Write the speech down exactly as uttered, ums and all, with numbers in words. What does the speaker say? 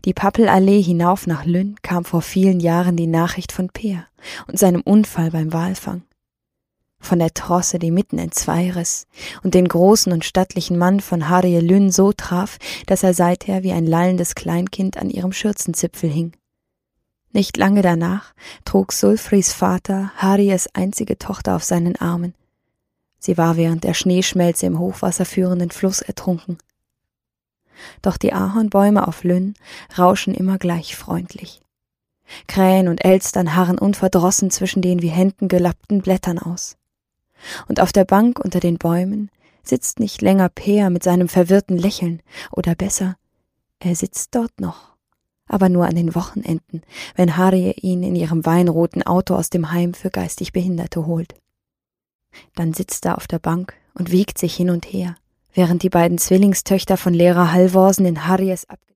Die Pappelallee hinauf nach Lynn kam vor vielen Jahren die Nachricht von Peer und seinem Unfall beim Walfang. Von der Trosse, die mitten entzwei riss und den großen und stattlichen Mann von Harriet Lynn so traf, dass er seither wie ein lallendes Kleinkind an ihrem Schürzenzipfel hing. Nicht lange danach trug Sulfrys Vater Harriets einzige Tochter auf seinen Armen. Sie war während der Schneeschmelze im Hochwasser führenden Fluss ertrunken. Doch die Ahornbäume auf Lynn rauschen immer gleich freundlich. Krähen und Elstern harren unverdrossen zwischen den wie Händen gelappten Blättern aus. Und auf der Bank unter den Bäumen sitzt nicht länger Peer mit seinem verwirrten Lächeln, oder besser, er sitzt dort noch, aber nur an den Wochenenden, wenn Harriet ihn in ihrem weinroten Auto aus dem Heim für geistig Behinderte holt. Dann sitzt er auf der Bank und wiegt sich hin und her, während die beiden Zwillingstöchter von Lehrer Halvorsen in Harriets